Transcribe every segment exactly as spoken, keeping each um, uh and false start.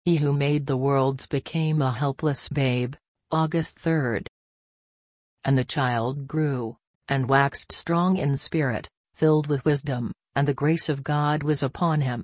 He who made the worlds became a helpless babe. August third. And the child grew, and waxed strong in spirit, filled with wisdom, and the grace of God was upon him.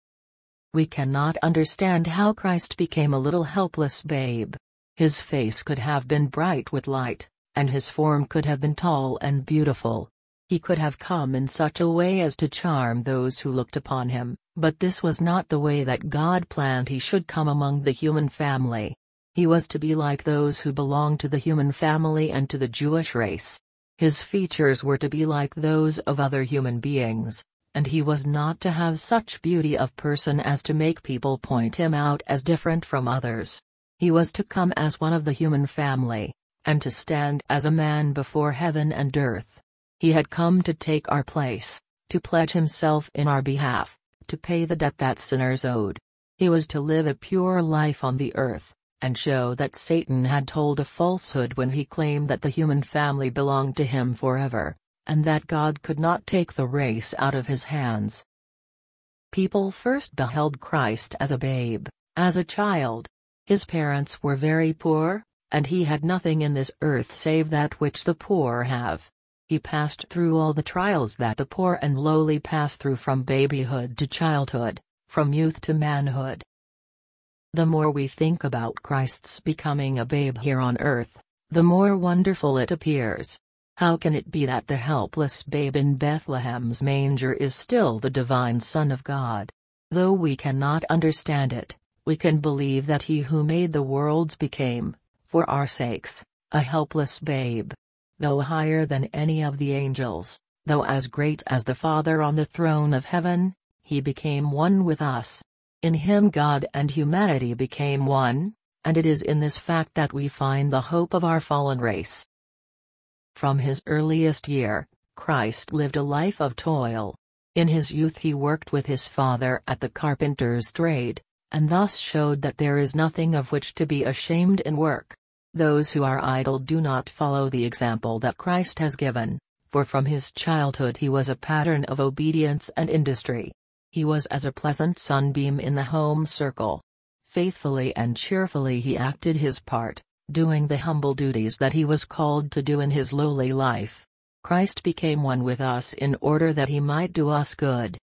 We cannot understand how Christ became a little helpless babe. His face could have been bright with light, and his form could have been tall and beautiful. He could have come in such a way as to charm those who looked upon him, but this was not the way that God planned he should come among the human family. He was to be like those who belonged to the human family and to the Jewish race. His features were to be like those of other human beings, and he was not to have such beauty of person as to make people point him out as different from others. He was to come as one of the human family, and to stand as a man before heaven and earth. He had come to take our place, to pledge himself in our behalf, to pay the debt that sinners owed. He was to live a pure life on the earth, and show that Satan had told a falsehood when he claimed that the human family belonged to him forever, and that God could not take the race out of his hands. People first beheld Christ as a babe, as a child. His parents were very poor, and he had nothing in this earth save that which the poor have. He passed through all the trials that the poor and lowly pass through from babyhood to childhood, from youth to manhood. The more we think about Christ's becoming a babe here on earth, the more wonderful it appears. How can it be that the helpless babe in Bethlehem's manger is still the divine Son of God? Though we cannot understand it, we can believe that he who made the worlds became, for our sakes, a helpless babe. Though higher than any of the angels, though as great as the Father on the throne of heaven, he became one with us. In him God and humanity became one, and it is in this fact that we find the hope of our fallen race. From his earliest year, Christ lived a life of toil. In his youth he worked with his father at the carpenter's trade, and thus showed that there is nothing of which to be ashamed in work. Those who are idle do not follow the example that Christ has given, for from his childhood he was a pattern of obedience and industry. He was as a pleasant sunbeam in the home circle. Faithfully and cheerfully he acted his part, doing the humble duties that he was called to do in his lowly life. Christ became one with us in order that he might do us good.